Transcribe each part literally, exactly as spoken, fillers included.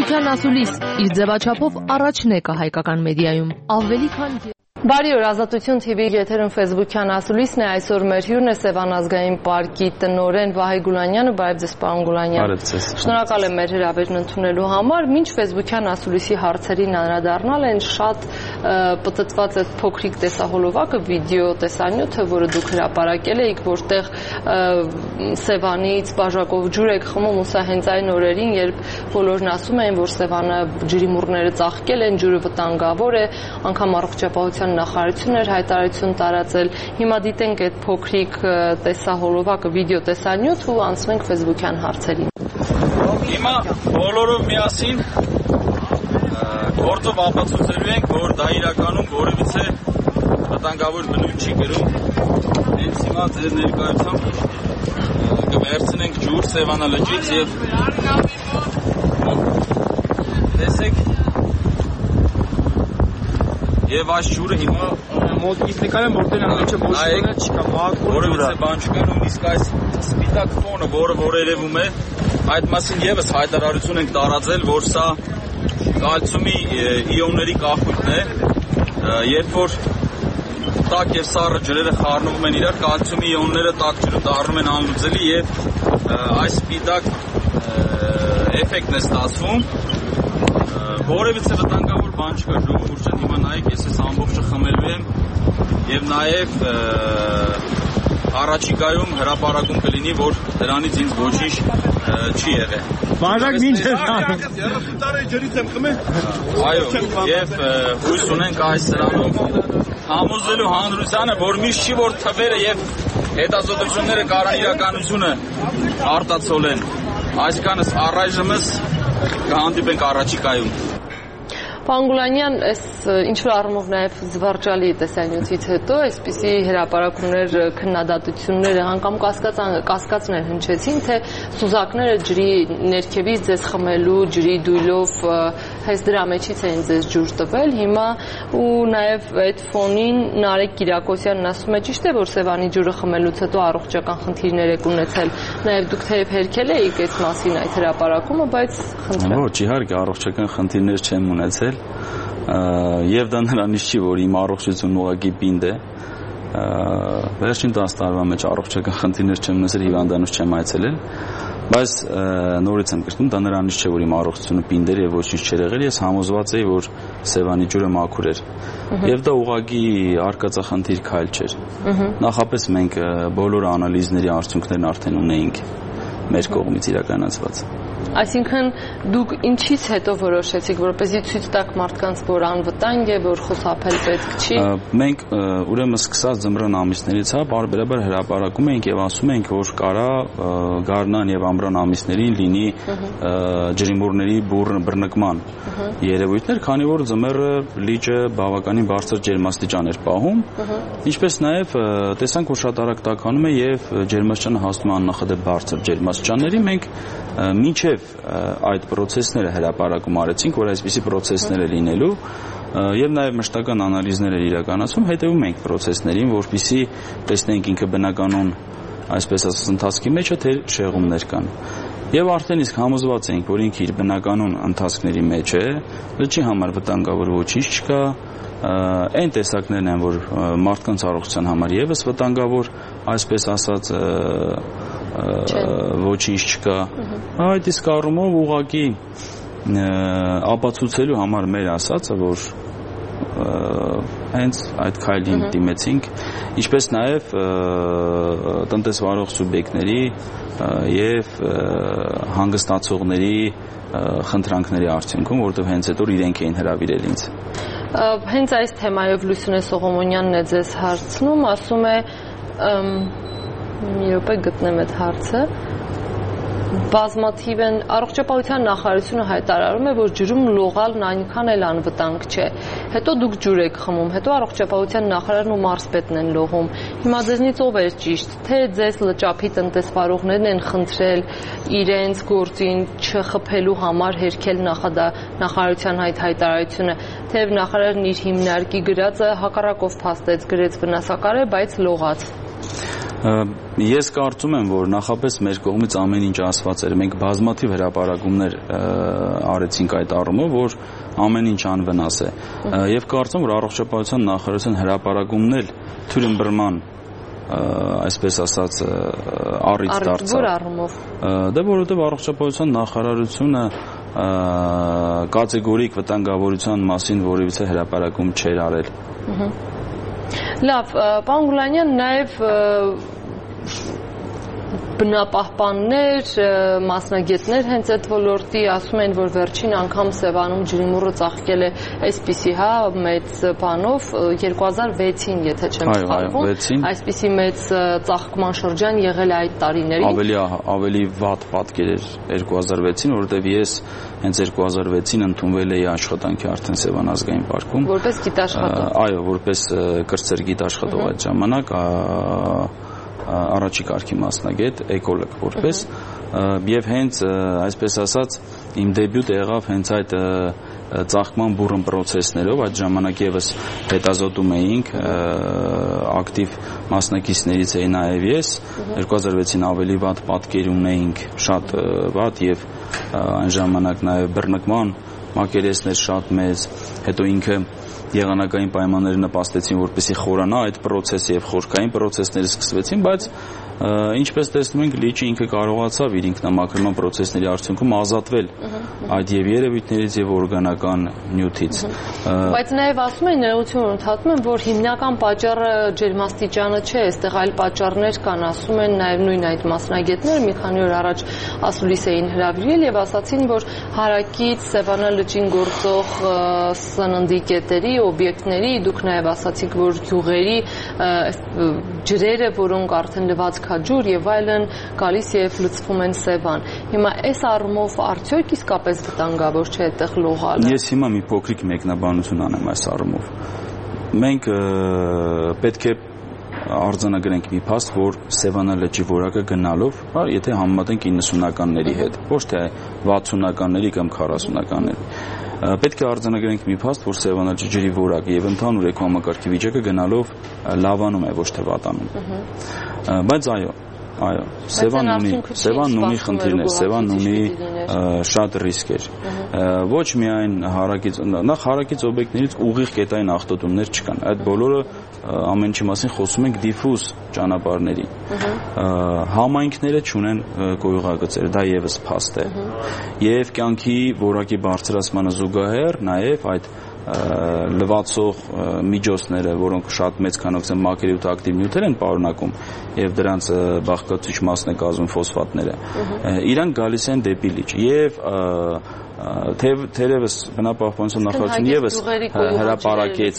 Ազատության ասուլիս իր ձևաչափով առաջն է կա հայկական մեդիայում, ավելի քան Բարի օր, Ազատություն թի վի եթերում ֆեյսբուքյան ասուլիսն է, այսօր մեր հյուրն է Սևան ազգային պարկի տնօրեն Վահե Գուլանյանը, բարև ձեզ պարոն Գուլանյան։ Շնորհակալ եմ մեր հրավերն ընդունելու համար, մինչ ֆեյսբուքյան ասուլիսի հարցերին անդրադառնալ են շատ պտտված այդ փոքրիկ տեսահոլովակը, վիդեո տեսանյութը, որը դուք հրապարակել եք, որտեղ Սևանից բաժակով ջուր եք խմում, ու սա հենց այն օրերին, երբ բոլորն ասում էին, որ Սևանը ջրի մուռները ծաղկել են, ջուրը վտանգավոր է, անգամ առողջապահության նախարարությունն էր հայտարարություն տարածել։ Հիմա դիտենք այդ փոքրիկ տեսահոլովակը, վիդեո տեսանյութ ու անցնենք ֆեյսբուքյան հարցերին։ Հիմա բոլորով միասին գործով ապացուցելու ենք, որ դա իրականում որևիցե վտանգավոր բնույթ չի կրում։ Հենց հիմա ձեր ներկայությամբ կվերցնենք ջուր Սևանա լճից եւ տեսեք Եվ այս ջուրը հիմա մոտ նկարեմ որտեղ ամենը ոչ ոք չկա, մաքուր որևիցե բան չկա, նույնիսկ այս սպիտակ ֆոնը, որը որ երևում է, այդ մասին եւս հայտարարություն ենք տարածել, որ սա կալցիումի իոնների կախույքն է, երբ որ տաք եւ սառը ջրերը խառնվում են իրար, կալցիումի իոնները տաք ջրում դառնում են անլուծելի եւ այս սպիտակ էֆեկտն է ստացվում, որևիցե վտանգավոր բան չկա, ժողովուրդ ջան, հիմա նայեք, ես այս ամբողջը խմելու եմ եւ նաեւ առաջիկայում հրապարակում կլինի, որ դրանից ինձ ոչինչ չի եղել։ Բաժակ ինչ է երեսուն տարի ջրից եմ խմել։ Այո, եւ հույս ունենք այս սրանով համոզելու հանրությանը, որ միշտ չի որ թվերը եւ հետազոտությունները կարան իրականությունը արտացոլեն։ Այսքանս առայժմս կհանդիպենք առաջիկայում։ Պարոն Գուլանյան, այս ինչ-որ առումով նաև զվարճալի տեսանյութից հետո այսպիսի հրապարակումներ, քննադատությունները անգամ կասկածներ հնչեցին, թե սուզակները ջրի ներքևից ձեզ խմելու, ջրի դույլով հենց դրա մեջից էին ձեզ ջուր տվել, հիմա ու նաև այդ ֆոնին Նարեկ Կիրակոսյանն ասում է, ճիշտ է, որ Սևանի ջուրը խմելուց հետո առողջական խնդիրներ եք ունեցել, նաև դուք թեև հերքել եք այս մասին այդ հրապարակումը, բայց խնդրեմ։ Ոչ, իհարկե առողջական խնդիրներ չեմ ունեցել Եվ դա նրանից չի, որ իմ առողջությունն ուղղակի պինդ է Վերջին տասը տարվա մեջ առողջական խնդիրներ չեմ ունեցել, հիվանդանոց չեմ այցելել Բայց նորից եմ կրկնում, դա նրանից չէ, որ իմ առողջությունը պինդ էր եւ ոչինչ չէր եղել, ես համոզված էի, որ Սևանի ջուրը մաքուր էր Եվ դա ուղղակի արկածախնդիր քայլ չէր Նախապես մենք բոլոր անալիզների արդյունքներն արդեն ունեինք մեր կողմից իրականացված Այսինքն դուք ինչից հետո որոշեցիք, որպեսզի ցույց տաք մարդկանց, որ անվտանգ է, որ խուսափել պետք չի։ Մենք ուրեմն սկսած ձմռան ամիսներից հա բարբերաբար հրապարակում ենք եւ ասում ենք, որ կարա գարնան եւ ամռան ամիսներին լինի ջրիմուռների բռնկման երևույթներ, քանի որ ձմեռը լիճը բավականին բարձր ջերմաստիճան էր պահում, ինչպես նաեւ տեսանք, որ շատ արագ տաքանում է եւ ջերմաստիճանը հասնում է աննախադեպ բարձր ջերմաստիճանների, մենք մինչև այդ պրոցեսները հրապարակում արեցինք, որ այսպիսի պրոցեսները լինելու եւ նաեւ մշտական անալիզներ էր իրականացում, հետեւում ենք պրոցեսներին, որպեսզի տեսնենք ինքը բնականon, այսպես ասած, ընթացքի մեջ է, թե շեղումներ կան։ Եվ արդեն իսկ համոզված ենք, որ ինքը իր բնականon ընթացքների մեջ է, լճի համար վտանգավոր ոչինչ չկա, այն տեսակներն են, որ մարդկանց առողջության համար եւս վտանգավոր, այսպես ասած ոչինչ չկա այդ իսկ առումով ուղղակի ապացուցելու համար մեր ասածը որ հենց այդ քայլին դիմեցինք ինչպես նաև տնտեսվարող սուբյեկտների եւ հանգստացողների խնդրանքների արդյունքում որովհետեւ հենց այդ օր իրենք էին հրավիրել ինձ Հենց այս թեմայով Լուսինե Սողոմոնյանն է ձեզ հարցնում ասում է Մի րոպե գտնեմ այդ հարցը Բազմաթիվ են առողջապահության նախարարությունը հայտարարում է, որ ջրում լողալն այնքան էլ անվտանգ չէ։ Հետո դուք ջուր եք խմում, հետո առողջապահության նախարարն ու մարզպետն են լողում։ Հիմա ձեզնից ով է ճիշտ, թե ձեզ լճափի տնտեսվարողներն են խնդրել իրենց գործին չխփելու համար հերքել նախարարության այդ հայտարարությունը, թե նախարարն իր հիմնարկի գրածը հակառակով փաստեց, գրեց վնասակար է, բայց լողաց։ Ես կարծում եմ, որ նախապես մեր կողմից ամեն ինչ ասված էր։ Մենք բազմաթիվ հրապարակումներ արեցինք այդ առումով, որ ամեն ինչ անվնաս է։ Եվ կարծում որ առողջապահության նախարարության հրապարակումն էլ թյուրըմբռնման այսպես ասած առիթ դարձավ։ Որ առումով։ Դե որովհետև առողջապահության նախարարությունը կատեգորիկ վտանգավորության մասին որևիցե հրապարակում չէր արել։ Լավ, պարոն Գուլանյան, նաև բնապահպաններ, մասնագետներ հենց այդ ոլորտի ասում են, որ վերջին անգամ Սևանում ջրիմուռը ծաղկել է այսպիսի, հա, մեծ բանով երկու հազար վեցին, եթե չեմ սխալվում, այսպիսի մեծ ծաղկման շրջան եղել է այդ տարիներին։ Ավելի ավելի վատ պատկեր էր երկու հազար վեցին, որովհետև ես հենց երկու հազար վեցին ընդունվել էի աշխատանքի արդեն Սևան ազգային պարկում։ Որպես գիտաշխատող։ Այո, որպես կրտսեր գիտաշխատող այդ ժամանակ առաջի կարգի մասնագետ, էկոլոգ որպես, եւ հենց այսպես ասած իմ դեբյուտը եղավ հենց այդ ծաղկման բուռն պրոցեսներով, այդ ժամանակ եւս հետազոտում էինք, ակտիվ մասնակիցներից էի նաեւ ես, երկու հազար վեցին ավելի վատ պատկեր ունեինք, շատ վատ եւ այն ժամանակ նաեւ բռնկման մակերեսներ շատ մեծ, հետո ինքը եղանակային պայմանները նպաստեցին, որպեսզի խորանա այդ պրոցեսը եւ խորքային պրոցեսները սկսվեցին, բայց ինչպես տեսնում ենք, լիճը ինքը կարողացավ իր ինքնամաքրման պրոցեսների արդյունքում ազատվել այդ եւ երևույթներից եւ օրգանական նյութից։ Բայց նաեւ ասում են, ներողություն ընդհատում եմ, որ հիմնական պատճառը ջերմաստիճանը չէ, այստեղ այլ պատճառներ կան, ասում են նաեւ նույն այդ մասնագետները մի քանի օր առաջ ասուլիս էին հրավիրել եւ ասացին, որ հարակից Սևանա լճին գործող սննդի կետերի, օբյեկտների, դուք նաեւ ասացիք, որ գյուղերի ջրերը, որոնք արդեն լվացք ջուր եւ այլն գալիս եւ լցվում են Սևան։ Հիմա այս առումով արդյոք իսկապես վտանգավոր չէ այդտեղ լողալը։ Ես հիմա մի փոքրիկ մեկնաբանություն անեմ այս առումով։ Մենք պետք է արձանագրենք մի փաստ, որ Սևանա լճի որակը գնալով, եթե համեմատենք իննսունականների հետ, ոչ թե վաթսունականների կամ քառասունականների։ Պետք է արձանագրենք մի փաստ, որ Սևանա լճի ջրի որակը եւ ընդհանուր էկոհամակարգի վիճակը գնալով լավանում է, ոչ թե վատանում։ Բայց այո, այո, Սևան ունի, Սևան ունի խնդիրներ, Սևան ունի շատ ռիսկեր։ Ոչ միայն հարակից, նախ հարակից օբյեկտներից ուղիղ կետային աղտոտումներ չկան։ Այդ բոլորը ամեն ինչի մասին խոսում ենք դիֆուզ ճանապարհների։ Համայնքները չունեն գոյուղագծեր, դա եւս փաստ է։ Եվ կյանքի որակի բարձրացմանը զուգահեռ նաեւ այդ լվացող միջոցները, որոնք շատ մեծ քանակությամբ մակերևույթ ակտիվ նյութեր են պարունակում եւ դրանց բաղկացուցիչ մասն է կազմում ֆոսֆատները, իրանք գալիս են դեպի լիճ եւ թերևս բնապահպանության նախարարությունը եւս հրապարակեց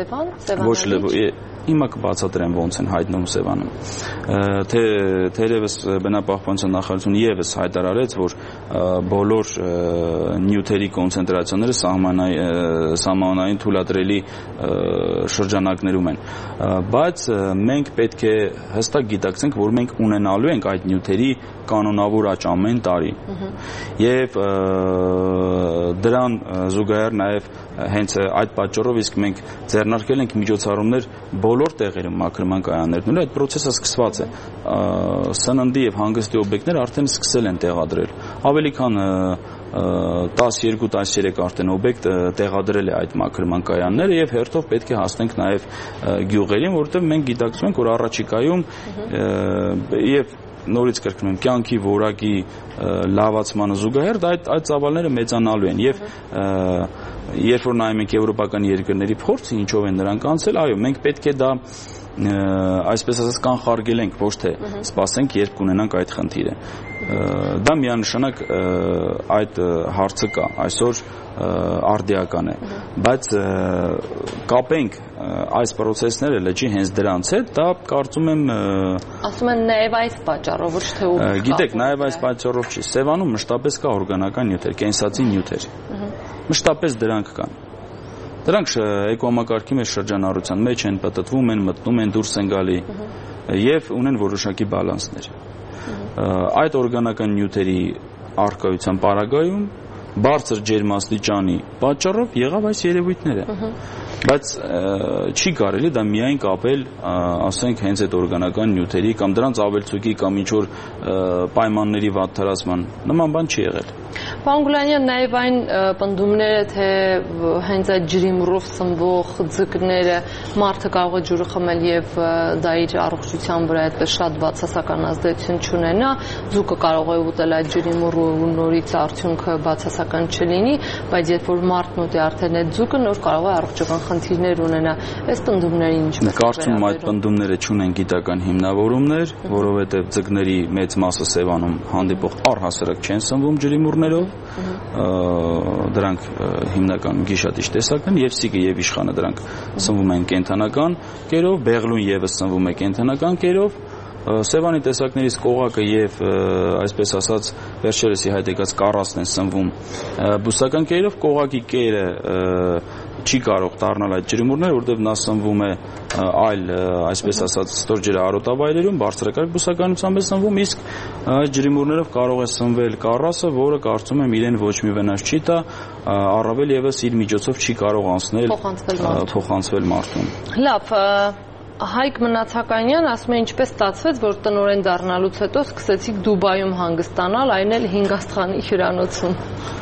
ոչ հիմա կբացատրեմ ոնց են հայտնվում Սևանում, թե թերևս բնապահպանության նախարարությունը եւս հայտարարեց, որ բոլոր նյութերի կոնցենտրացիաները սահմանային թույլատրելի շրջանակներում են, բայց մենք պետք է հստակ գիտակցենք, որ մենք ունենալու ենք այդ նյութերի կանոնավոր աճ ամեն տարի եւ դրան զուգահեռ նաեւ հենց այդ պատճառով իսկ մենք ձեռնարկել ենք միջոցառումներ բոլոր տեղերում մաքրման կայաններում։ Այդ process-ը սկսված է։ Սննդի եւ հանգստի օբյեկտներ արդեն սկսել են տեղադրել։ Ավելի քան տասնյոթ տասնյոթ արդեն օբյեկտ տեղադրել է այդ մաքրման կայանները եւ հերթով պետք է հասնենք նաեւ գյուղերին, որովհետեւ մենք գիտակցում ենք, որ առաջիկայում եւ նորից կրկնում եմ, կյանքի որակի լավացմանը զուգահեռ այդ այդ ծավալները մեծանալու են եւ երբ որ նայում ենք եվրոպական երկրների փորձը, ինչով են նրանք անցել, այո, մենք պետք է դա այսպես ասած կանխարգելենք, ոչ թե սպասենք, երբ կունենանք այդ խնդիրը։ Դա միանշանակ այդ հարցը կա, այսօր արդիական է, բայց կապենք այս process-ները լճի հենց դրանց հետ, դա կարծում եմ ասում են նաև այս պատճառով, ոչ թե ու գիտեք, նաև այս պատճառով չի, Սևանում մշտապես կա օրգանական նյութեր, կենսացի նյութեր, մշտապես դրանք կան։ Դրանք էկոհամակարգի մեջ շրջանառության մեջ են, պտտվում են, մտնում են, դուրս են գալի եւ ունեն որոշակի բալանսներ։ Այդ օրգանական նյութերի առկայության պարագայում բարձր ջերմաստիճանի պատճառով եղավ այս երևույթները։ բայց չի կարելի դա միայն կապել, ասենք, հենց այդ օրգանական նյութերի կամ դրանց ավելցուկի կամ ինչ-որ պայմանների վատթարացման, նման բան չի եղել։ Պարոն Գուլանյան, նաև այն պնդումները, թե հենց այդ ջրիմուռով սնվող ձկները մարդը կարող է ջուրը խմել եւ դա իր առողջության վրա այդպես շատ բացասական ազդեցություն չունենա, ձուկը կարող է ուտել այդ ջրիմուռը ու նորից արդյունքը բացասական չլինի, բայց երբ որ մարդն ուտի արդեն այդ ձուկը, նոր կարող է առողջական խնդիրներ ունենա։ Այս պնդումներին ինչպես կարծում եմ այդ պնդումները չունեն գիտական հիմնավորումներ, որովհետեւ ձկների մեծ մասը Սևանում հանդիպող առհասարակ չեն սնվում ջրիմուռներով, դրանք հիմնական գիշատիչ տեսակն են, եւ սիկը եւ իշխանը դրանք սնվում են կենդանական կերով, բեղլուն եւս սնվում է կենդանական կերով, Սևանի տեսակներից կողակը եւ այսպես ասած վերջերս հայտ եկած կառասն են սնվում բուսական կերով, կողակի կերը չի կարող դառնալ այդ ջրիմուռները, որտեղ նա սնվում է այլ այսպես ասած ստորջրի արոտավայրերում, բարձրակարգ բուսականությամբ է սնվում, իսկ այդ ջրիմուռներով կարող է սնվել կառասը, որը կարծում եմ իրեն ոչ մի վնաս չի տա, առավել եւս իր միջոցով չի կարող անցնել փոխանցվել մարդուն։ Լավ, Հայկ Մնացականյան ասում է ինչպես ստացվեց, որ տնօրեն դառնալուց հետո սկսեցիք Դուբայում հանգստանալ, այն էլ հինգ աստղանի հյուրանոցում։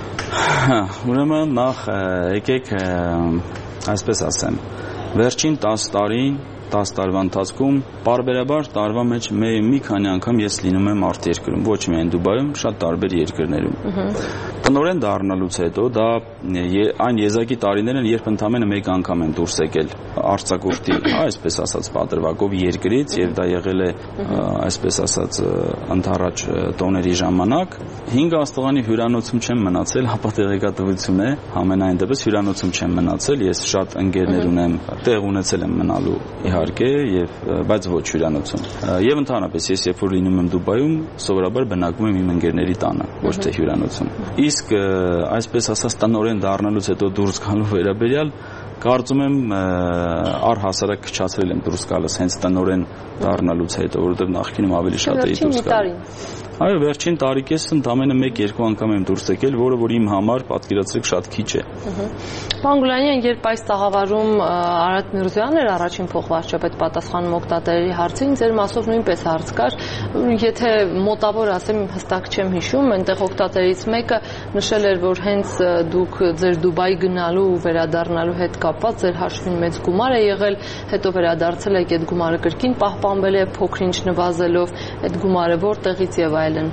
Ուրեմն նախ եկեք այսպես ասեմ, վերջին տասը տարին, տասը տարվա ընթացքում պարբերաբար տարվա մեջ մի քանի անգամ ես լինում եմ արտերկրում, ոչ միայն Դուբայում, շատ տարբեր երկրներում։ Տնօրեն դառնալուց հետո դա այն եզակի տարիներն են, երբ ընդամենը մեկ անգամ եմ դուրս եկել արձակուրդի, այսպես ասած, պատրվակով երկրից, եւ դա եղել է այսպես ասած ընդառաջ տոների ժամանակ։ հինգ աստղանի հյուրանոցում չեմ մնացել, հապա տեղեկատվություն է, համենայն դեպս հյուրանոցում չեմ մնացել, ես շատ ընկերներ ունեմ, տեղ ունեցել եմ մնալու իհարկե, եւ բայց ոչ հյուրանոցում։ Եվ ընդհանրապես ես երբ որ լինում եմ Դուբայում, սովորաբար բնակվում եմ իմ ընկերների տանը, ոչ թե հյուրանոցում։ Իսկ այսպես ասած տնօրեն դառնալուց հետո դուրս գալու վերաբերյալ կարծում եմ առհասարակ քչացրել եմ դուրս գալս հենց տնօրեն դառնալուց հետո, որովհետև նախկինում ավելի շատ էի դուրս գալու։ Այո, վերջին տարիքես ընդամենը մեկ-երկու անգամ եմ դուրս եկել, որը որ իմ համար պատկերացրեք շատ քիչ է։ Պարոն Գուլանյան, երբ այս տաղավարում Արարատ Միրզոյանն էր առաջին փոխվարչապետ պատասխանում օգտատերերի հարցին, ձեր մասով նույնպես հարց կար, եթե մոտավոր ասեմ, հստակ չեմ հիշում, այնտեղ օգտատերից մեկը նշել էր, որ հենց դուք ձեր Դուբայ գնալու ու վերադառնալու հետ կապված ձեր հաշվին մեծ գումար է եղել, հետո վերադարձել եք այդ գումարը կրկին պահպանվել է փոքր-ինչ նվազելով, այդ գումարը որտեղից եւ այլն։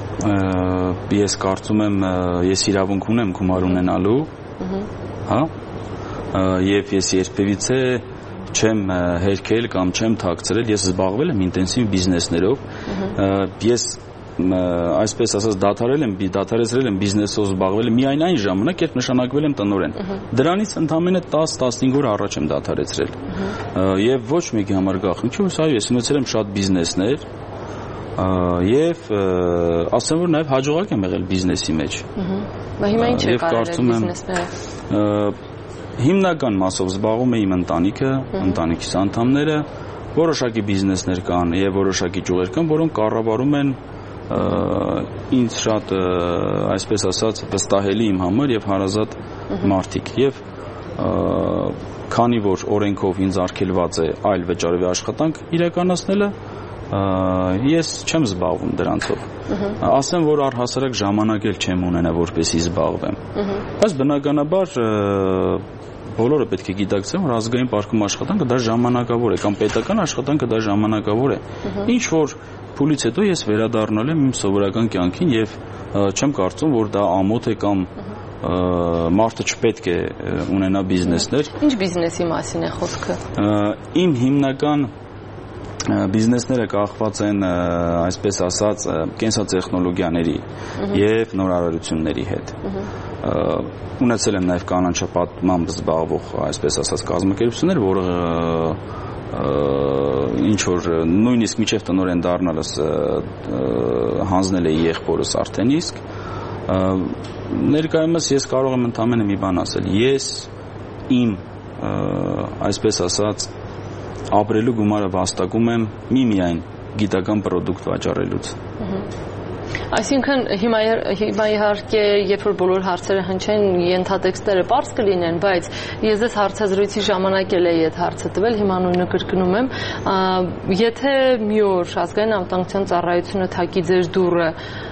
Ես կարծում եմ, ես իրավունք ունեմ գումար ունենալու, հա, եւ ես երբևիցե չեմ հերքել կամ չեմ թաքցրել, ես զբաղվել եմ ինտենսիվ բիզնեսներով, ես այսպես ասած դադարել եմ, դադարեցրել եմ բիզնեսով զբաղվել միայն այն ժամանակ, երբ նշանակվել եմ տնօրեն։ Դրանից ընդամենը տասը-տասնհինգ օր առաջ եմ դադարեցրել։ Եվ ոչ մեկի համար գաղտնիք չէ, այո, ես ունեցել եմ շատ բիզնեսներ, եւ ասեմ որ նաեւ հաջողակ եմ եղել բիզնեսի մեջ։ Բայց հիմա ինչ է կարել բիզնեսները։ Հիմնական մասով զբաղվում է իմ ընտանիքը, ընտանիքիս անդամները, որոշակի բիզնեսներ կան եւ որոշակի ճյուղեր կան, որոնք կառավարում են ինձ շատ այսպես ասած վստահելի իմ համար եւ հարազատ մարդիկ եւ քանի որ օրենքով ինձ արգելված է այլ վճարովի աշխատանք իրականացնելը, ես չեմ զբաղվում դրանցով։ Ասեմ, որ առհասարակ ժամանակ էլ չեմ ունենա, որպեսզի զբաղվեմ։ Բայց բնականաբար բոլորը պետք է գիտակցեն, որ ազգային պարտքում աշխատանքը դա ժամանակավոր է, կամ պետական աշխատանքը դա ժամանակավոր է։ Ինչ որ փուլից հետո ես վերադառնալ եմ իմ սովորական կյանքին եւ չեմ կարծում, որ դա ամոթ է կամ մարդը չպետք է ունենա բիզնեսներ։ Ինչ բիզնեսի մասին է խոսքը։ Իմ հիմնական բիզնեսները կախված են, այսպես ասած, կենսատեխնոլոգիաների եւ նորարարությունների հետ։ Ունեցել եմ նաեւ կանաչապատմամբ զբաղվող, այսպես ասած, կազմակերպություններ, որը ինչ որ նույնիսկ միջև տնօրեն դառնալս հանձնել էի եղբորս արդեն իսկ ներկայումս ես կարող եմ ընդամենը մի բան ասել, ես իմ այսպես ասած ապրելու գումարը վաստակում եմ միմիայն գիտական պրոդուկտ վաճառելուց։ Այսինքն հիմա հիմա իհարկե երբ որ բոլոր հարցերը հնչեն ենթատեքստերը པարզ կլինեն, բայց ես դες հարցազրույցի ժամանակ էլ էի այդ հարցը տվել, հիմա նույնը կրկնում եմ, եթե մի օր ազգային անվտանգության ծառայությունը թակի ձեր դուռը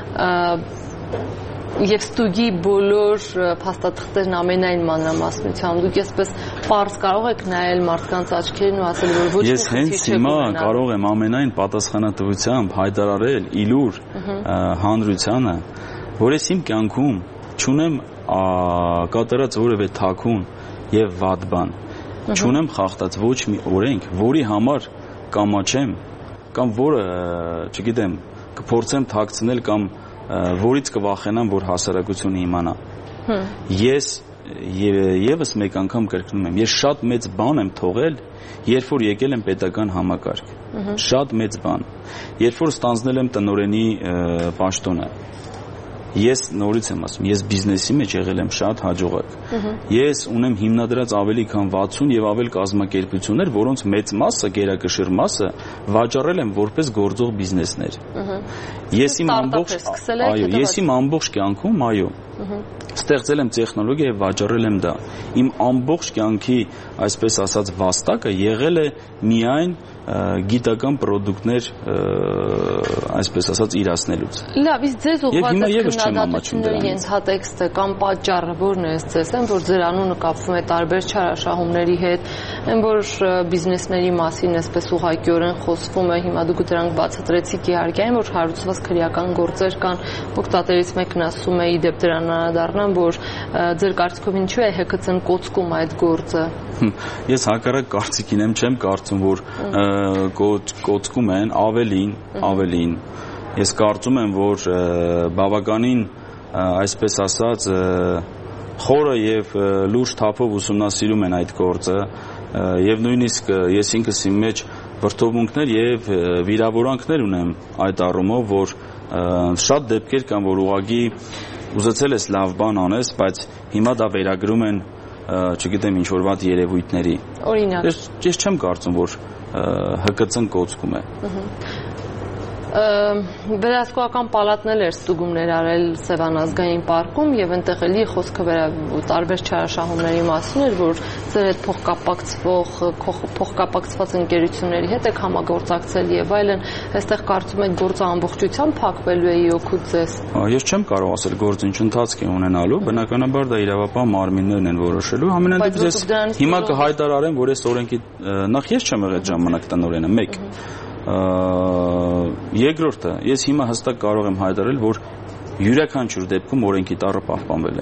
եւ ստուգի բոլոր փաստաթղթերն ամենայն մանրամասնությամբ, դուք այսպես པարզ կարող եք նայել մարդկանց աչքերին ու ասել, որ ոչ ես հենց հիմա կարող եմ ամենայն պատասխանատվությամբ հայտարարել իլուր հանրությանը, որ ես իմ կյանքում չունեմ կատարած որևէ թաքուն եւ վատ բան, չունեմ խախտած ոչ մի օրենք, որի համար կամաչեմ կամ որը, չգիտեմ, կփորձեմ թաքցնել կամ որից կվախենամ, որ հասարակությունը իմանա։ Ես եւս մեկ անգամ կրկնում եմ, ես շատ մեծ բան եմ թողել, երբ որ եկել եմ պետական համակարգ։ Շատ մեծ բան։ Երբ որ ստանձնել եմ տնօրենի պաշտոնը, ես նորից եմ ասում, ես բիզնեսի մեջ եղել եմ շատ հաջողակ։ Ես ունեմ հիմնադրած ավելի քան վաթսուն եւ ավել կազմակերպություններ, որոնց մեծ մասը, գերակշիռ մասը վաճառել եմ որպես գործող բիզնեսներ։ Ես իմ ամբողջ, այո, ես իմ ամբողջ կյանքում, այո, ստեղծել եմ տեխնոլոգիա եւ վաճառել եմ դա։ Իմ ամբողջ կյանքի, այսպես ասած, վաստակը եղել է միայն գիտական պրոդուկտներ, այսպես ասած, իրացնելուց։ Լավ, իսկ ձեզ ուղղված քննադատությունների ենթատեքստը կամ պատճառը որն է ձեզ, այն որ ձեր անունը կապվում է տարբեր չարաշահումների հետ, այն որ բիզնեսների մասին այսպես ուղղակիորեն խոսվում է, հիմա դուք դրանք բացատրեցիք իհարկե, այն որ հարուցված քրեական գործեր կան, օգտատերից մեկն ասում է, իդեպ դրան անդառնամ, որ ձեր կարծիքով ինչու է հեքց են կոծկում այդ գործը։ Ես հակառակ կարծիքին եմ, չեմ կարծում, որ կոծկում են, ավելին, ավելին։ Ես կարծում եմ, որ բավականին, այսպես ասած, խորը եւ լուրջ թափով ուսումնասիրում են այդ գործը եւ նույնիսկ ես ինքս իմ մեջ վրդովմունքներ եւ վիրավորանքներ ունեմ այդ առումով, որ շատ դեպքեր կան, որ ուղղակի ուզեցել ես լավ բան անես, բայց հիմա դա վերագրում են, չգիտեմ, ինչ-որ վատ երևույթների։ Օրինակ։ Ես չեմ կարծում, որ հկցն կոծկում է։ Վերահսկողական պալատն էր ստուգումներ արել Սևան ազգային պարկում եւ այնտեղ էլի խոսքը տարբեր չարաշահումների մասին էր, որ ձեր հետ փոխկապակցվող փոխկապակցված ընկերությունների հետ եք համագործակցել եւ այլն, այստեղ կարծում եք գործը ամբողջությամբ փակվելու է օգուտ ձեզ։ Ես չեմ կարող ասել գործը ինչ ընթացք է ունենալու, բնականաբար դա իրավապահ մարմիններն են որոշելու, ամենայն դեպս ես հիմա կհայտարարեմ, որ այս օրենքի նախ ես չեմ եղել ժամանակ տնօրենը, մեկ երկրորդը, ես հիմա հստակ կարող եմ հայտարարել, որ յուրաքանչյուր դեպքում օրենքի տառը պահպանվել է։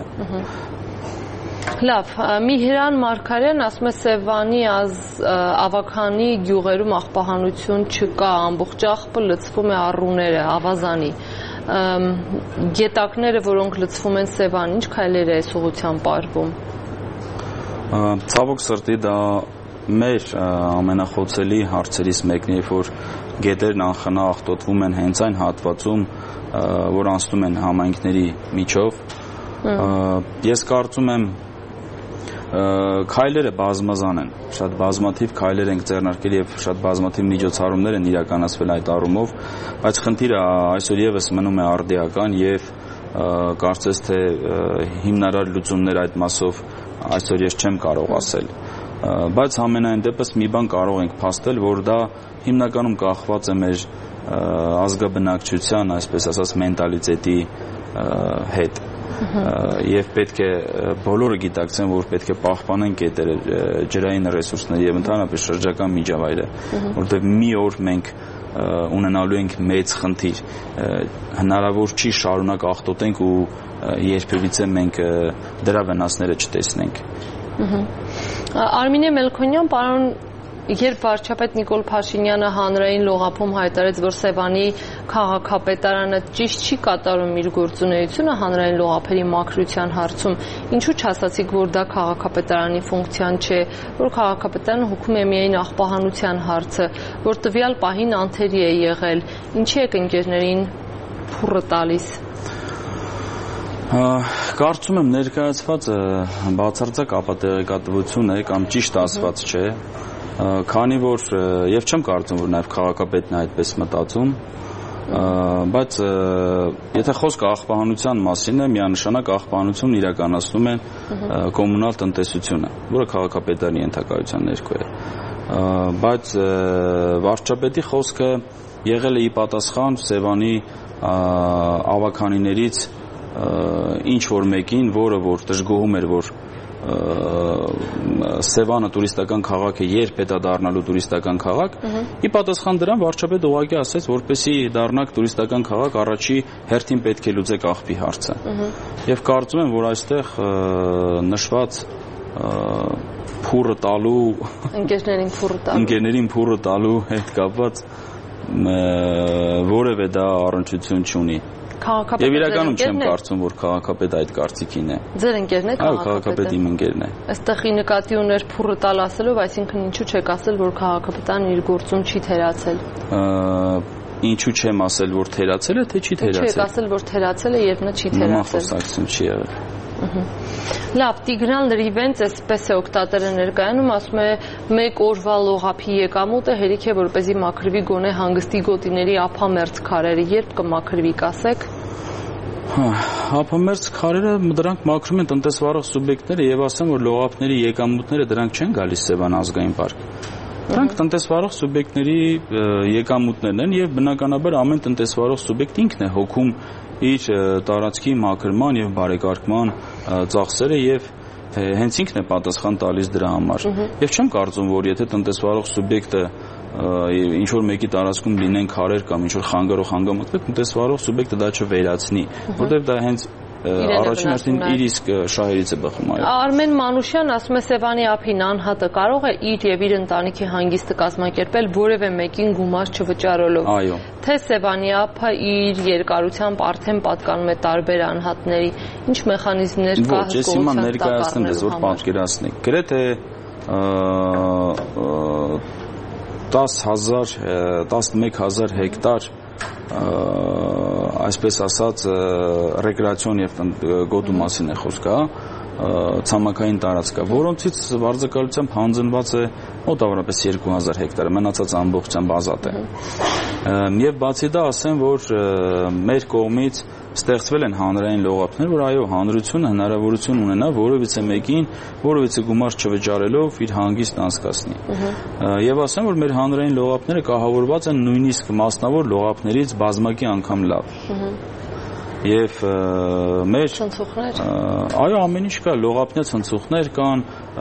Լավ, Միհրան Մարգարյան ասում է Սևանի ավագանի գյուղերում աղբահանություն չկա, ամբողջ աղբը լցվում է առուները, ավազանի։ Գետակները, որոնք լցվում են Սևան, ինչ քայլեր է այս ուղղությամբ արվում։ Ցավոք սրտի դա մեր ամենախոցելի հարցերից մեկն է, որ գետերն անխնա աղտոտվում են հենց այն հատվածում, որ անցնում են համայնքների միջով։ Ես կարծում եմ քայլերը բազմազան են, շատ բազմաթիվ քայլեր ենք ձեռնարկել եւ շատ բազմաթիվ միջոցառումներ են իրականացվել այդ առումով, բայց խնդիրը այսօր եւս մնում է արդիական եւ կարծես թե հիմնարար լուծումներ այդ մասով այսօր ես չեմ կարող ասել, բայց ամենայն դեպս մի բան կարող ենք փաստել, որ դա հիմնականում կախված է մեր ազգաբնակչության, այսպես ասած, մենտալիտետի հետ եւ պետք է բոլորը գիտակցեն, որ պետք է պահպանեն գետերը, ջրային ռեսուրսները եւ ընդհանրապես շրջակա միջավայրը, որովհետեւ մի օր մենք ունենալու ենք մեծ խնդիր, հնարավոր չի շարունակ աղտոտենք ու երբևիցե մենք դրա վնասները չտեսնենք։ Արմինե Մելքոնյան, պարոն, երբ վարչապետ Նիկոլ Փաշինյանը հանրային լողափում հայտարարեց, որ Սևանի քաղաքապետարանը ճիշտ չի կատարում իր գործունեությունը հանրային լողափերի մաքրության հարցում, ինչու չասացիք, որ դա քաղաքապետարանի ֆունկցիան չէ, որ քաղաքապետարանը հոգում է միայն աղբահանության հարցը, որ տվյալ պահին անթերի է եղել, ինչի եք ընկերներին փուռը տալիս։ Կարծում եմ ներկայացվածը բացարձակ ապատեղեկատվություն է կամ ճիշտ ասված չէ, քանի որ եւ չեմ կարծում, որ նաեւ քաղաքապետն է այդպես մտածում, Բայց եթե խոսքը աղբահանության մասին է, միանշանակ աղբահանություն իրականացնում են կոմունալ տնտեսությունը, որը քաղաքապետարանի ենթակայության ներքո է։ Բայց վարչապետի խոսքը եղել է ի պատասխան Սևանի ավագանիներից ինչ որ մեկին, որը որ դժգոհում էր, որ Սևանը տուրիստական քաղաք է, երբ է դա դառնալու տուրիստական քաղաք, ի պատասխան դրան վարչապետը ուղղակի ասեց, որպեսզի դառնաք տուրիստական քաղաք, առաջի հերթին պետք է լուծեք աղբի հարցը։ Եվ կարծում եմ, որ այստեղ նշված փուրը տալու ընկերներին փուրը տալու ընկերներին փուրը տալու հետ կապված որևէ դա առնչություն չունի։ Եվ իրականում չեմ կարծում, որ քաղաքապետը այդ կարծիքին է։ Ձեր ընկերն է քաղաքապետը։ Այո, քաղաքապետը իմ ընկերն է։ Այստեղի նկատի ուներ փուրը տալ ասելով, այսինքն ինչու չեք ասել, որ քաղաքապետան իր գործում չի թերացել։ Ինչու չեմ ասել, որ թերացել է, թե չի թերացել։ Ինչու եք ասել, որ թերացել է եւ նա չի թերացել։ Նման խոսակցություն չի եղել։ Լավ, Տիգրան Լրիվենց էսպես է օգտատերը ներկայանում, ասում է մեկ օրվա լողափի եկամուտը հերիք է, որպեսզի մաքրվի գոնե հանգստի գոտիների ափամերձ քարերը, երբ կմաքրվի, կասեք։ Ափամերձ քարերը դրանք մաքրում են տնտեսվարող սուբյեկտները եւ ասեմ, որ լողափների եկամուտները դրանք չեն գալիս Սևան ազգային պարկ։ Դրանք տնտեսվարող սուբյեկտների եկամուտներն են եւ բնականաբար ամեն տնտեսվարող սուբյեկտ ինքն է հոգում իր տարածքի մաքրման եւ բարեկարգման ծախսերը եւ հենց ինքն է պատասխան տալիս դրա համար։ Եվ չեմ կարծում, որ եթե տնտեսվարող սուբյեկտը ինչ որ մեկի տարածքում լինեն քարեր կամ ինչ որ խանգարող հանգամանքներ, տնտեսվարող սուբյեկտը դա չվերացնի, որտեղ դա հենց առաջին հերթին իր իսկ շահերից է բխում, այո։ Արմեն Մանուշյան ասում է Սևանի ափին անհատը կարող է իր եւ իր ընտանիքի հանգիստը կազմակերպել որևէ մեկին գումար չվճարելով։ Այո։ Թե Սևանի ափը իր երկարությամբ արդեն պատկանում է տարբեր անհատների, ինչ մեխանիզմներ կա հսկողության։ Ոչ, ես հիմա ներկայացնեմ, ես որ պատկերացնեք։ Գրեթե դસ հազար, տասնմեկ հազար հեկտար այսպես ասած ռեկրեացիոն եւ գոտու մասին է խոսքը, ցամաքային տարածք է, որոնցից վարձակալությամբ հանձնված է մոտավորապես երկու հազար հեկտար, մնացած ամբողջությամբ ազատ է։ Եվ բացի դա ասեմ, որ մեր կողմից ստեղծվել են հանրային լողափներ, որ այո, հանրությունը հնարավորություն ունենա որևիցե մեկին, որևիցե գումար չվճարելով իր հանգիստն անցկացնի։ Եվ ասեմ, որ մեր հանրային լողափները կահավորված են նույնիսկ մասնավոր լողափներից բազմակի անգամ լավ։ Եվ մեր ցնցուղներ, այո, ամեն ինչ կա, լողափներ, ցնցուղներ կան,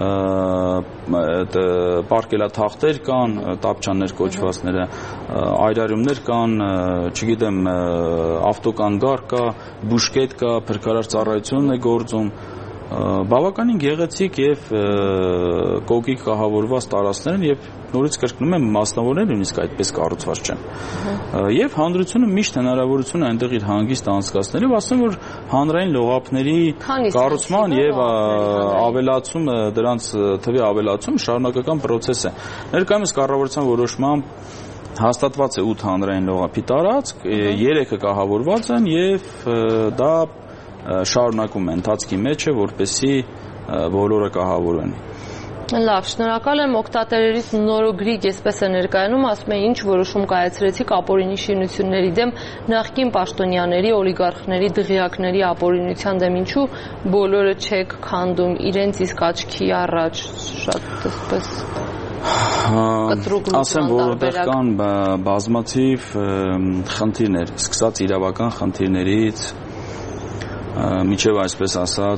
պարկելաթախտեր կան, տապչաններ կոչվածները, այրարումներ կան, չգիտեմ, ավտոկանգար կա, բուժկետ կա, փրկարար ծառայությունն է գործում, բավականին գեղեցիկ եւ կողիկ կահավորված տարածքներ են եւ նորից կրկնում եմ մասնավորներ նույնիսկ այդպես կառուցված չեն։ Եվ հանրությունը միշտ հնարավորություն է այնտեղ իր հանգիստը անցկացնելու, ասեմ որ հանրային լողափների կառուցման եւ ավելացումը, դրանց թվի ավելացումը շարունակական process է։ Ներկայումս կառավարության որոշմամբ հաստատված է ութ հանրային լողափի տարածք, երեքը կահավորված են եւ դա շարունակում է ընթացքի մեջ է, որպեսզի բոլորը կահավորվեն։ Լավ, շնորհակալ եմ օգտատերերից նորոգրիկ էսպես է ներկայանում, ասում է ինչ որոշում կայացրեցիք ապօրինի շինությունների դեմ, նախկին պաշտոնյաների, օլիգարխների, դղյակների ապօրինության դեմ, ինչու բոլորը չեք քանդում իրենց իսկ աչքի առաջ, շատ էսպես կտրուկ ասեմ, որ որտեղ կան բազմաթիվ խնդիրներ, սկսած իրավական խնդիրներից միջև այսպես ասած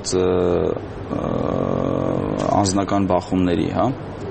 անձնական բախումների, հա։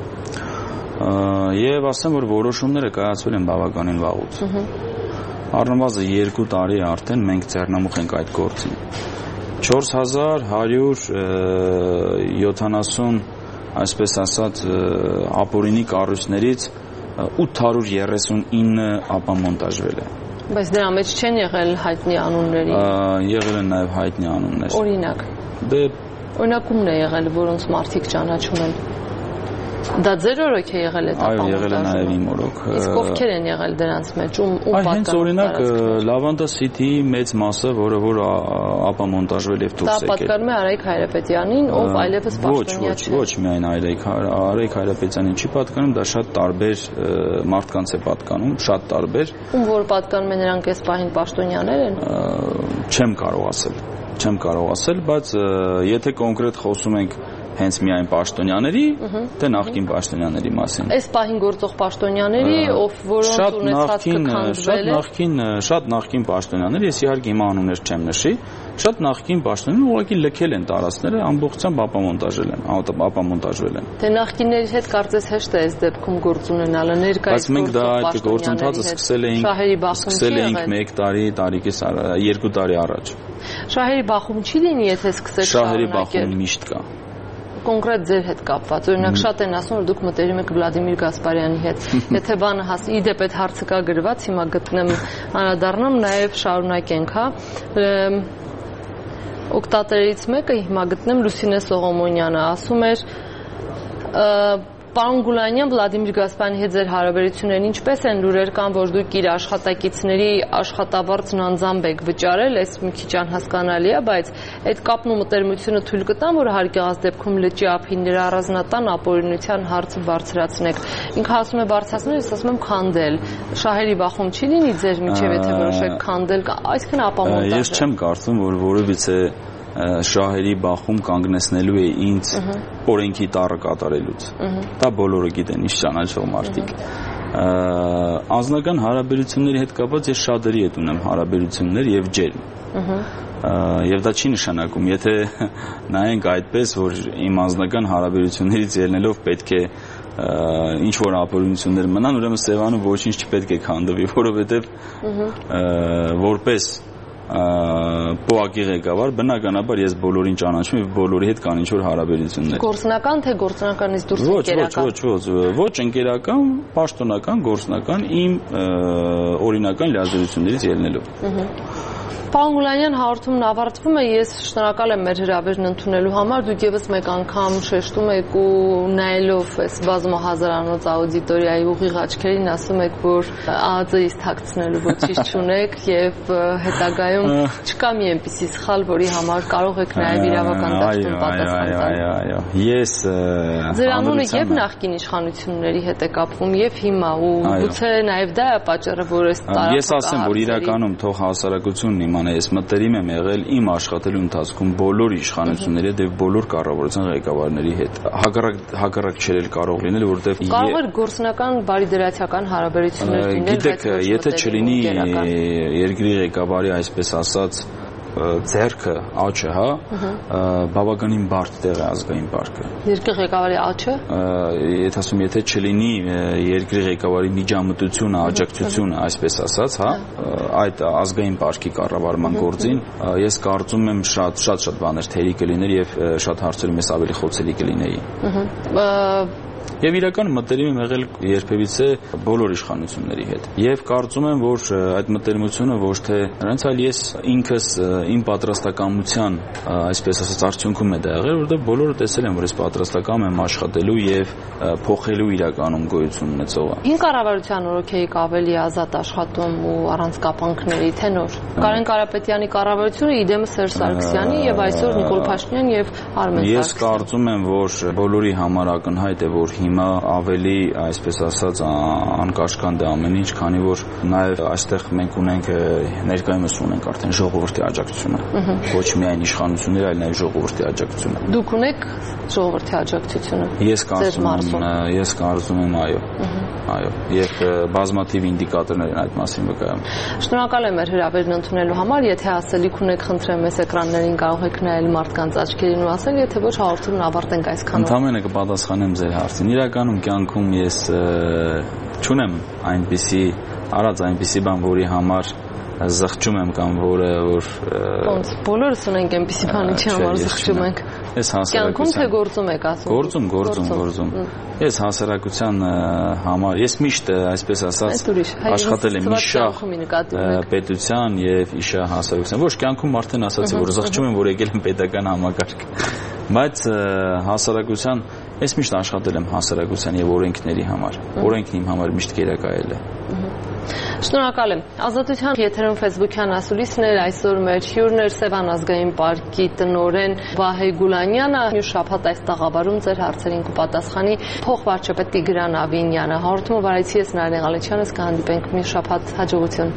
Եվ ասեմ, որ որոշումները կայացվել են բավականին վաղուց։ Առնվազն երկու տարի արդեն մենք ձեռնամուխ ենք այդ գործին։ չորս հազար հարյուր յոթանասուն այսպես ասած ապօրինի կառույցներից ութ հարյուր երեսունինը ապամոնտաժվել է։ Բայց դրա մեջ չեն եղել հայտնի անունների։ Եղել են նաև հայտնի անուններ։ Օրինակ։ Դե օրինակումն է եղել, որոնց մարդիկ ճանաչում են։ Դա ձեր օրոք է եղել այդ ապամոնտաժը։ Այո, եղել է նաև իմ օրոք։ Իսկ ովքեր են եղել դրանց մեջ, ում ում պատկանում։ Հենց օրինակ Lavanda City-ի մեծ մասը, որը որ ապամոնտաժվել եւ դուրս եկել։ Դա պատկանում է Արայք Հայրապետյանին, ով այլևս պաշտոնյա չէ։ Ոչ, ոչ, միայն Արայք Արայք Հայրապետյանին չի պատկանում, դա շատ տարբեր մարդկանց է պատկանում, շատ տարբեր։ Ում որ պատկանում է նրանք այս պահին պաշտոնյաներ են։ Չեմ կարող ասել, չեմ կարող ասել, բայց եթե կոնկրետ խոսում ենք հենց միայն պաշտոնյաների, թե նախկին պաշտոնյաների մասին։ Այս պահին գործող պաշտոնյաների, ով որոնց ունեցածը քանդվել է։ Շատ նախկին պաշտոնյաներ, ես իհարկե հիմա անուններ չեմ նշի, շատ նախկին պաշտոնյաներ ուղղակի լքել են տարածքները, ամբողջությամբ ապամոնտաժել են, ապամոնտաժվել են։ Թե նախկինների հետ կարծես հեշտ է այս դեպքում գործ ունենալը, ներկայիս գործող պաշտոնյաների։ Բայց մենք դա այդ գործընթացը սկսել էինք, սկսել էինք մեկ տարի, տարիքից երկու տարի առաջ։ Շահերի բախում չի լինի, եթե սկսեք շարունակել։ Շահերի բախում միշտ կա։ Կոնկրետ ձեր հետ կապված, օրինակ շատ են ասում, որ դուք մտերիմ եք Վլադիմիր Գասպարյանի հետ։ Եթե բանը հաս, իդեպ այդ հարցը կա գրված, հիմա գտնեմ անդրադառնամ, նաև շարունակենք, հա։ Օգտատերից մեկը հիմա գտնեմ Լուսինե Սողոմոնյանը, ասում էր Պարոն Գուլանյան, Վլադիմիր Գասպարյանի հետ ձեր հարաբերություններն ինչպես են, լուրեր կան, որ դուք իր աշխատակիցների աշխատավարձն անձամբ եք վճարել, այս մի քիչ անհասկանալի է, բայց այդ կապն ու մտերմությունը թույլ կտան, որ հարկեղած դեպքում լճի ափին նրա առանձնատան ապօրինության հարցը բարձրացնեք։ Ինքը ասում է բարձրացնել, ես ասում եմ քանդել։ Շահերի բախում չի լինի ձեր միջև, եթե որոշեք քանդել, այսինքն ապամոնտաժ։ Ես չեմ կարծում, որ որևիցե շահերի բախում կանգնեցնելու է ինձ օրենքի տառը կատարելուց։ Դա բոլորը գիտեն, ինչ ճանաչող մարդիկ։ Անձնական հարաբերությունների հետ կապված ես շատերի հետ ունեմ հարաբերություններ եւ ջերմ։ Եվ դա չի նշանակում, եթե նայենք այդպես, որ իմ անձնական հարաբերություններից ելնելով պետք է ինչ որ ապօրինություններ մնան, ուրեմն Սևանում ոչինչ չպետք է քանդվի, որովհետեւ որպես Պոակի ղեկավար, բնականաբար ես բոլորին ճանաչում եւ բոլորի հետ կան ինչ-որ հարաբերություններ։ Գործնական թե գործնականից դուրս ընկերական։ Ոչ, ոչ, ոչ, ոչ ընկերական, պաշտոնական, գործնական, իմ օրինական լիազորություններից ելնելով։ Պարոն Գուլանյան, հաղորդումն ավարտվում է, ես շնորհակալ եմ մեր հրավերն ընդունելու համար, դուք ևս մեկ անգամ շեշտում եք ու նայելով այս բազմահազարանոց աուդիտորիայի ուղիղ աչքերին ասում եք, որ ԱԱԾ-ից թաքցնելու ոչինչ չունեք եւ հետագայում չկա մի այնպիսի սխալ, որի համար կարող եք նաեւ իրավական դաշտում պատասխան տալ։ Այո, այո, ես ձեր անունը եւ նախկին իշխանությունների հետ է կապվում եւ հիմա ու գուցե նաեւ դա է պատճառը, որ այս տարածքը։ Ես ասեմ, որ իրականում թող հասարակությունն իմանա, ես մտերիմ եմ եղել իմ աշխատելու ընթացքում բոլոր իշխանությունների հետ եւ բոլոր կառավարության ղեկավարների հետ։ Հակառակ հակառակ չէր կարող լինել, որովհետեւ կարող էր գործնական բարիդրացիական հարաբերություններ լինել, գիտեք, եթե չլինի երկրի ղեկավարի այսպես ասած ձեռքը, աչը, հա, բավականին բարդ տեղ է ազգային պարկը։ Երկրի ղեկավարի աչը։ Եթե ասում, եթե չլինի երկրի ղեկավարի միջամտությունը, աջակցությունը, այսպես ասած, հա, այդ ազգային պարկի կառավարման գործին, ես կարծում եմ շատ շատ շատ բաներ թերի կլիներ եւ շատ հարցերում ես ավելի խոցելի կլիների։ Եվ իրական մտերիմ եմ եղել երբևիցե բոլոր իշխանությունների հետ։ Եվ կարծում եմ, որ այդ մտերիմությունը ոչ թե նրանց, այլ ես ինքս իմ պատրաստակամության, այսպես ասած, արդյունքում է դա եղել, որովհետև բոլորը տեսել են, որ ես պատրաստակամ եմ աշխատելու եւ փոխելու իրականում գոյություն ունեցողը։ Հին կառավարության օրոք եք ավելի ազատ աշխատում ու առանց կապանքների, թե նոր։ Կարեն Կարապետյանի կառավարությունը իդեմը Սերժ Սարգսյանի եւ այսօր Նիկոլ Փաշինյան եւ Արմեն Սարգսյանը։ Ես կարծում եմ, որ բոլորի համար ակնհայտ է, որ հիմա ավելի, այսպես ասած, անկաշկանդ է ամեն ինչ, քանի որ նաև այստեղ մենք ունենք ներկայումս ունենք արդեն ժողովրդի աջակցությունը, ոչ միայն իշխանությունների, այլ նաև ժողովրդի աջակցությունը։ Դուք ունեք ժողովրդի աջակցությունը։ Ես կարծում եմ, ես կարծում եմ, այո, այո, եւ բազմաթիվ ինդիկատորներ են այդ մասին վկայում։ Շնորհակալ եմ հրավերն ընդունելու համար, եթե ասելիք ունեք, խնդրեմ, այս էկրաններին կարող եք նայել մարդկանց աչքերին ու ասել, եթե ոչ, հաղորդումն ավարտենք այսքանով։ Ընդամենը կպատասխանեմ ձեր հարցին։ Իրականում կյանքում ես չունեմ այնպիսի արած այնպիսի բան, որի համար զղջում եմ կամ որը որ ոնց բոլորս ունենք այնպիսի բան, ինչի համար զղջում ենք։ Ես հասարակության կյանքում թե գործում եք ասում։ Գործում, գործում, գործում։ Ես հասարակության համար, ես միշտ, այսպես ասած, աշխատել եմ իշահ պետության եւ իշահ հասարակության։ Ոչ, կյանքում արդեն ասացի, որ զղջում եմ, որ եկել եմ պետական համակարգ։ Բայց հասարակության Ես միշտ աշխատել եմ հասարակության եւ օրենքների համար։ Օրենքն իմ համար միշտ գերակայել է։ Շնորհակալ եմ։ Ազատության եթերում Facebook-յան ասուլիսներ այսօր մեր հյուրն էր Սևան ազգային պարկի տնօրեն Վահե Գուլանյանը։ Մյուս շաբաթ այս տաղավարում ձեր հարցերին կպատասխանի փոխվարչապետ Տիգրան Ավինյանը։ Հաղորդումը վարեցի ես Նարինե Ղալեչյանս, կհանդիպենք մյուս շաբաթ, հաջողություն։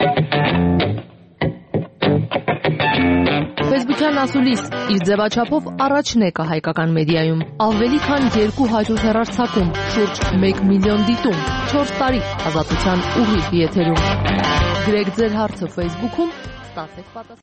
Facebook-յան ասուլիս իր ձևաչափով առաջն է կա հայկական մեդիայում։ Ավելի քան երկու հարյուր հեռարձակում, շուրջ մեկ միլիոն դիտում, չորս տարի ազատության ուղիղ եթերում։ Գրեք ձեր հարցը Facebook-ում, ստացեք պատասխան։